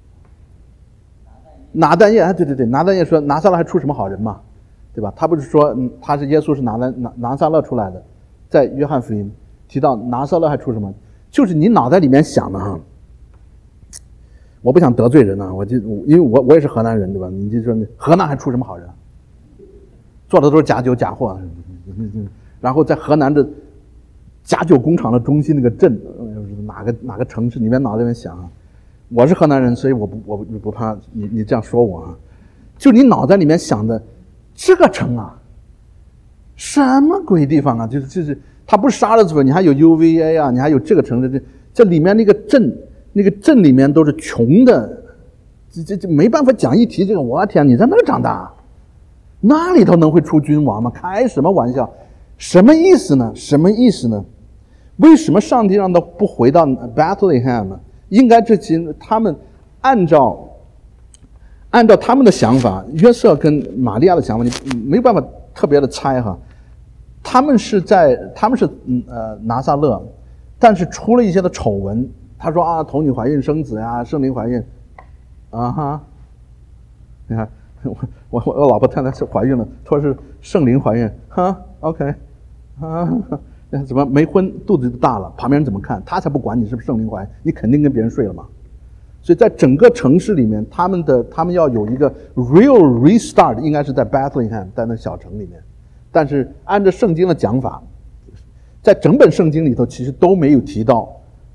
拿但业，对对对，拿但业说拿撒勒还出什么好人嘛，对吧？他不是说嗯他是耶稣是拿拿拿拿撒勒出来的，在约翰福音提到拿撒勒还出什么？就是你脑袋里面想的哈。我不想得罪人啊，我就因为我我也是河南人对吧？你就说河南还出什么好人？做的都是假酒假货。然后在河南的假酒工厂的中心那个镇，哪个哪个城市里面脑袋里面想啊，我是河南人，所以我不我不不怕你你这样说我啊，就你脑袋里面想的这个城啊，什么鬼地方啊？就是就是它不是沙勒子，你还有 U V A 啊，你还有这个城市，这这里面那个镇，那个镇里面都是穷的，这这这没办法讲。一提这个，我天，你在那儿长大，那里头能会出君王吗？开什么玩笑？什么意思呢？什么意思呢？为什么上帝让他不回到 Bethlehem 呢？应该这些他们按照按照他们的想法，约瑟跟玛利亚的想法，你没办法特别的猜哈。他们是在他们是嗯呃拿撒勒，但是出了一些的丑闻。他说啊，童女怀孕生子呀，圣灵怀孕，啊哈，你看我我我老婆太太是怀孕了，说是圣灵怀孕，哈 ，OK。啊，怎么没婚肚子就大了？旁边人怎么看？他才不管你是不是圣灵怀孕，你肯定跟别人睡了嘛。所以在整个城市里面，他们的他们要有一个 real restart， 应该是在 Bethlehem， 在那小城里面。但是按照圣经的讲法，在整本圣经里头其实都没有提到，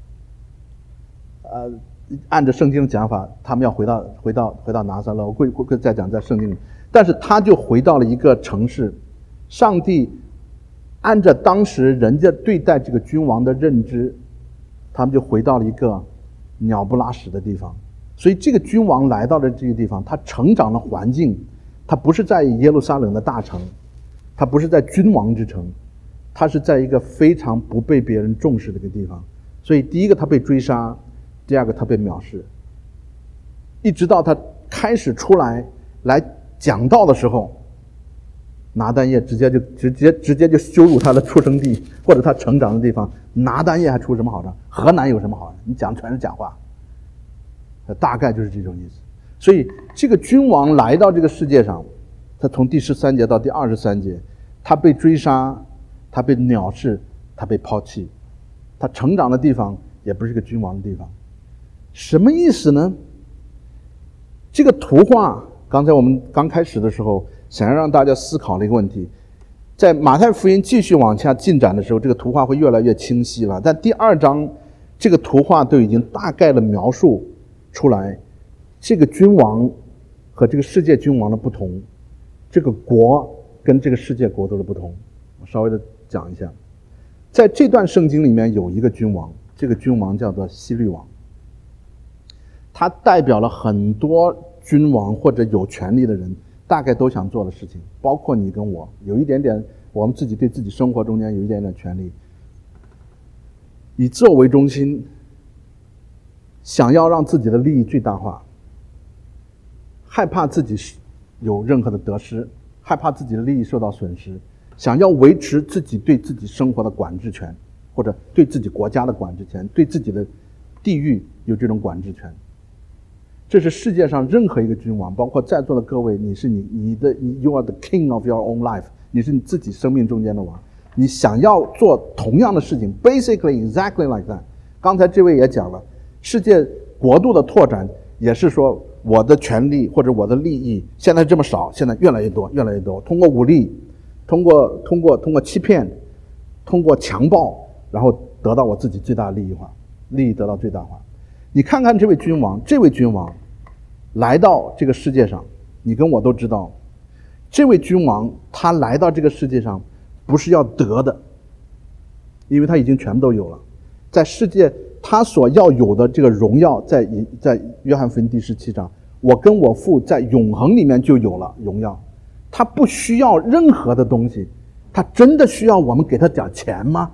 呃，按照圣经的讲法，他们要回到回到回到拿撒勒。我会会再讲在圣经里，但是他就回到了一个城市，上帝。按照当时人家对待这个君王的认知，他们就回到了一个鸟不拉屎的地方。所以这个君王来到了这个地方，他成长的环境，他不是在耶路撒冷的大城，他不是在君王之城，他是在一个非常不被别人重视的一个地方。所以第一个他被追杀，第二个他被藐视，一直到他开始出来来讲道的时候，拿但业直接就直接直接就羞辱他的出生地或者他成长的地方。拿但业还出什么好处？河南有什么好处？你讲全是假话，大概就是这种意思。所以这个君王来到这个世界上，他从第十三节到第二十三节，他被追杀，他被藐视，他被抛弃，他成长的地方也不是个君王的地方。什么意思呢？这个图画刚才我们刚开始的时候想要让大家思考的一个问题，在马太福音继续往下进展的时候，这个图画会越来越清晰了。但第二章这个图画都已经大概的描述出来，这个君王和这个世界君王的不同，这个国跟这个世界国度的不同。我稍微的讲一下，在这段圣经里面有一个君王，这个君王叫做希律王，他代表了很多君王或者有权力的人大概都想做的事情，包括你跟我，有一点点我们自己对自己生活中间有一点点权利，以自我为中心，想要让自己的利益最大化，害怕自己有任何的得失，害怕自己的利益受到损失，想要维持自己对自己生活的管制权，或者对自己国家的管制权，对自己的地域有这种管制权。这是世界上任何一个君王，包括在座的各位，你是你你的 you are the king of your own life， 你是你自己生命中间的王，你想要做同样的事情 basically exactly like that。 刚才这位也讲了，世界国度的拓展也是说我的权利或者我的利益现在这么少，现在越来越多越来越多，通过武力，通过通过通过欺骗，通过强暴，然后得到我自己最大的利益化，利益得到最大化。你看看这位君王，这位君王来到这个世界上，你跟我都知道，这位君王他来到这个世界上不是要得的，因为他已经全部都有了。在世界他所要有的这个荣耀，在在约翰福音第十七章，我跟我父在永恒里面就有了荣耀。 他不需要任何的东西。他真的需要我们给他点钱吗？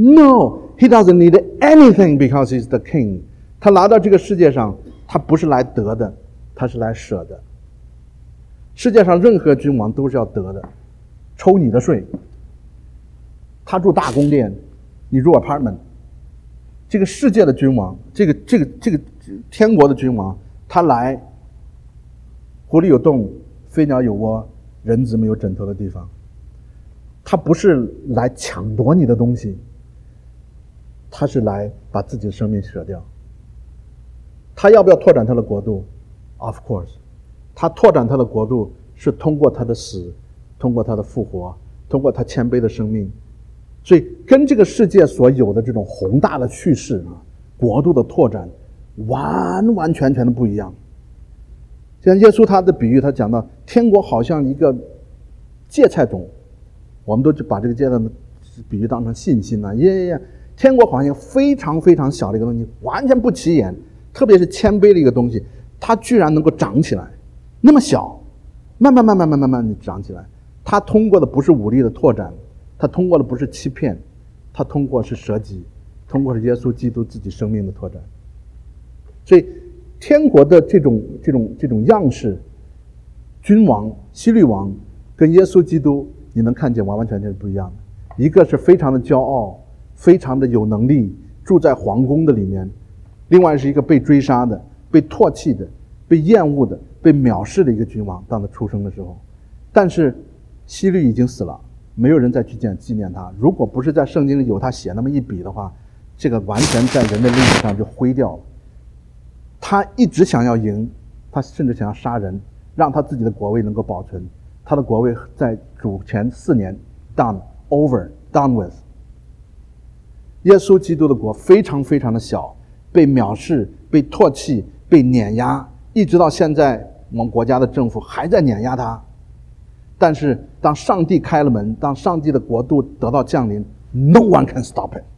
No, he doesn't need anything because he's the king. 他来到这个世界上，他不是来得的，他是来舍的。世界上任何君王都是要得的，抽你的税。他住大宫殿，你住 apartment。这个世界的君王，这个这个这个天国的君王，他来，狐狸有洞，飞鸟有窝，人子没有枕头的地方。他不是来抢夺你的东西，他是来把自己的生命舍掉。他要不要拓展他的国度？ Of course. 他拓展他的国度是通过他的死，通过他的复活，通过他谦卑的生命。所以跟这个世界所有的这种宏大的叙事啊，国度的拓展完完全全的不一样。像耶稣他的比喻，他讲到天国好像一个芥菜种，我们都就把这个芥菜的比喻当成信心啊，耶耶耶！天国好像非常非常小的一个东西，完全不起眼，特别是谦卑的一个东西，它居然能够长起来，那么小，慢慢慢慢慢慢慢的长起来。它通过的不是武力的拓展，它通过的不是欺骗，它通过是舍己，通过是耶稣基督自己生命的拓展。所以天国的这种这种这种样式，君王希律王跟耶稣基督你能看见完完全全是不一样的。一个是非常的骄傲，非常的有能力，住在皇宫的里面；另外是一个被追杀的、被唾弃的、被厌恶的、被藐视的一个君王。当他出生的时候，但是希律已经死了，没有人再去见纪念他。如果不是在圣经里有他写那么一笔的话，这个完全在人的历史上就灰掉了。他一直想要赢，他甚至想要杀人，让他自己的国位能够保存。他的国位在主前四年 done over done with。耶稣基督的国非常非常的小，被藐视、被唾弃、被碾压，一直到现在，我们国家的政府还在碾压他。但是当上帝开了门，当上帝的国度得到降临 ，no one can stop it.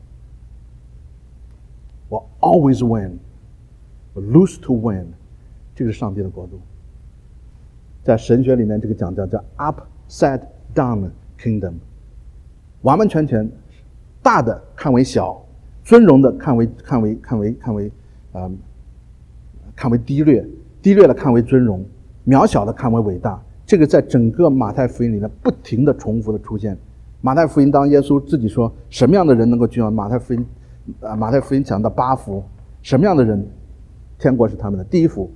Will always win, will lose to win. 这个是上帝的国度。在神学里面，这个讲叫叫 upside down kingdom， 完完全全大的看为小，尊荣的看为看为看为看为呃看为低劣，低劣的看为尊荣，渺小的看为伟大。这个在整个马太福音里面不停的重复的出现。马太福音当耶稣自己说什么样的人能够进入马太福音，呃马太福音讲到八福，什么样的人天国是他们的。第一福，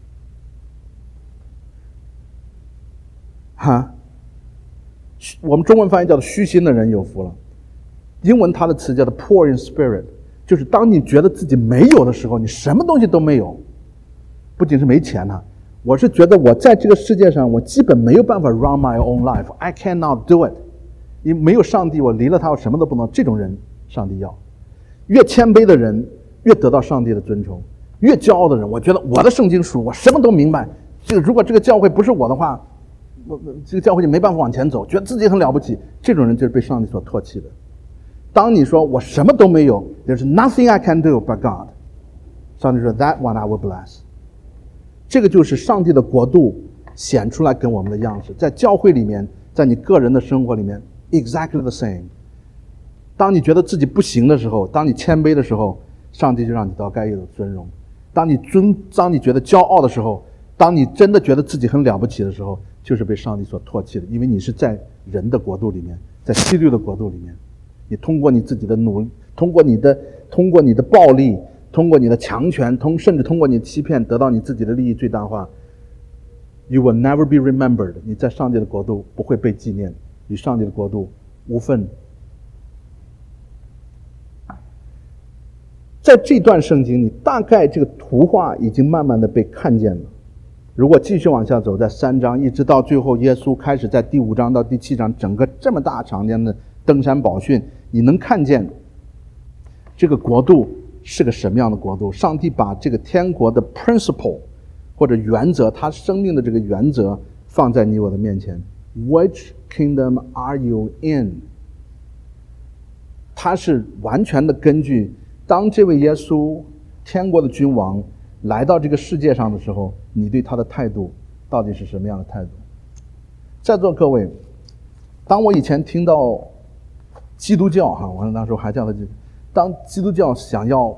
哈，我们中文翻译叫做虚心的人有福了。英文它的词叫做 poor in spirit， 就是当你觉得自己没有的时候，你什么东西都没有，不仅是没钱啊，我是觉得我在这个世界上我基本没有办法 run my own life, I cannot do it。 因为没有上帝，我离了他我什么都不能。这种人上帝要。越谦卑的人越得到上帝的尊崇，越骄傲的人，我觉得我的圣经书我什么都明白，这个如果这个教会不是我的话，我这个教会就没办法往前走，觉得自己很了不起，这种人就是被上帝所唾弃的。当你说我什么都没有， There's nothing I can do but God， 上帝说 That one I will bless。 这个就是上帝的国度显出来跟我们的样式，在教会里面，在你个人的生活里面 exactly the same。 当你觉得自己不行的时候，当你谦卑的时候，上帝就让你得到该有的尊荣。当你尊当你觉得骄傲的时候，当你真的觉得自己很了不起的时候，就是被上帝所唾弃的。因为你是在人的国度里面，在希律的国度里面，你通过你自己的努力，通过你的通过你的暴力，通过你的强权，通甚至通过你的欺骗，得到你自己的利益最大化。 You will never be remembered。 你在上帝的国度不会被纪念，与上帝的国度无分。在这段圣经，你大概这个图画已经慢慢的被看见了。如果继续往下走，在三章一直到最后，耶稣开始在第五章到第七章整个这么大长间的登山宝训，你能看见这个国度是个什么样的国度。上帝把这个天国的 principle 或者原则，他生命的这个原则放在你我的面前。 Which kingdom are you in？ 他是完全的根据当这位耶稣天国的君王来到这个世界上的时候，你对他的态度到底是什么样的态度。 在座各位，当我以前听到基督教哈，我那时候还叫他，当基督教想要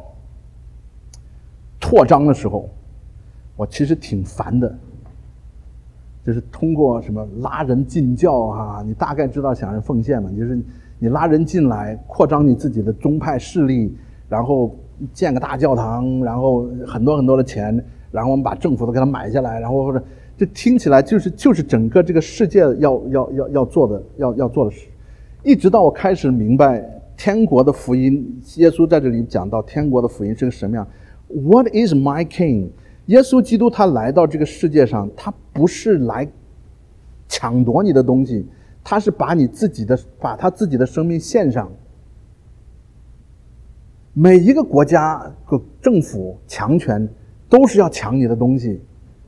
扩张的时候，我其实挺烦的。就是通过什么拉人进教啊，你大概知道想人奉献嘛，就是你拉人进来，扩张你自己的宗派势力，然后建个大教堂，然后很多很多的钱，然后我们把政府都给他买下来，然后或者这听起来就是就是整个这个世界要要要要做的要要做的事。一直到我开始明白天国的福音，耶稣在这里讲到天国的福音是个什么样。What is my king？耶稣基督他来到这个世界上，他不是来抢夺你的东西，他是把你自己的把他自己的生命献上。每一个国家和政府强权都是要抢你的东西，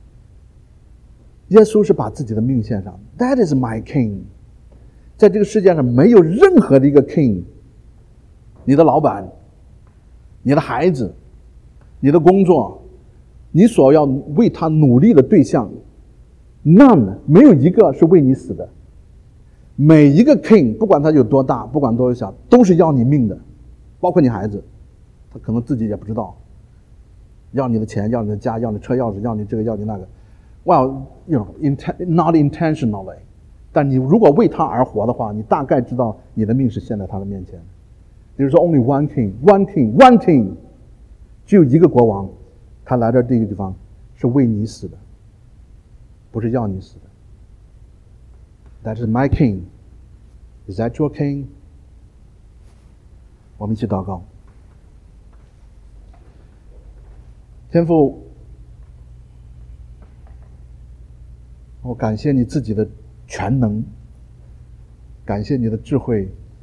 耶稣是把自己的命献上。 That is my king。 在这个世界上没有任何的一个 king， 你的老板，你的孩子，你的工作，你所要为他努力的对象 ，none 没有一个是为你死的。每一个 king 不管他有多大，不管多小，都是要你命的，包括你孩子，他可能自己也不知道，要你的钱，要你的家，要你的车钥匙，要你这个，要你那个。Well, you know, inten- not intentionally。但你如果为他而活的话，你大概知道你的命是献在他的面前。比如说 ，only one king, one king, one king， 只有一个国王。他来到这个地方是为你死的，不是要你死的。That is my king. Is that your king? 我们一起祷告。天父，我感谢你自己的全能，感谢你的智慧，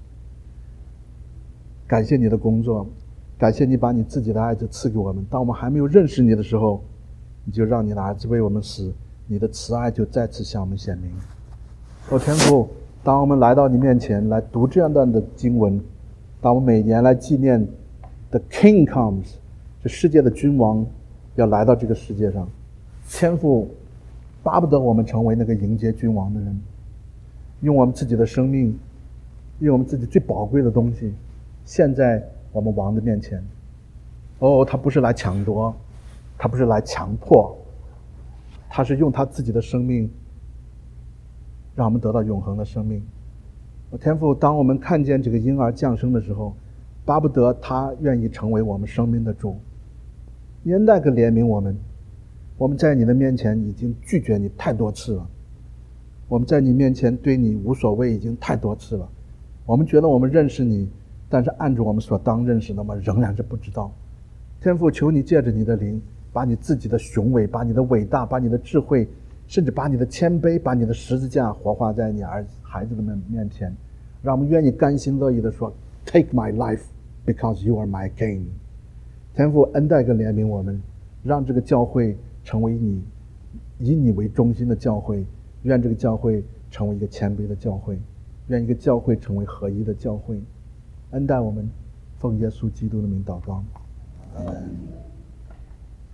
感谢你的工作，感谢你把你自己的爱子赐给我们。当我们还没有认识你的时候，你就让你的儿子为我们死，你的慈爱就再次向我们显明。哦，天父，当我们来到你面前来读这样段的经文，当我们每年来纪念 The King Comes， 这世界的君王要来到这个世界上，天父巴不得我们成为那个迎接君王的人，用我们自己的生命，用我们自己最宝贵的东西献在我们王的面前。哦，他不是来抢夺，他不是来强迫，他是用他自己的生命让我们得到永恒的生命。天父，当我们看见这个婴儿降生的时候，巴不得他愿意成为我们生命的主。你恩待可怜悯我们，我们在你的面前已经拒绝你太多次了，我们在你面前对你无所谓已经太多次了。我们觉得我们认识你，但是按照我们所当认识的嘛，仍然是不知道。天父，求你借着你的灵，把你自己的雄伟，把你的伟大，把你的智慧，甚至把你的谦卑，把你的十字架活化在你儿子孩子的面面前，让我们愿意甘心乐意的说 Take my life because you are my king。 天父恩待跟怜悯我们，让这个教会成为你以你为中心的教会，愿这个教会成为一个谦卑的教会，愿一个教会成为合一的教会。恩待我们，奉耶稣基督的名祷告，阿们。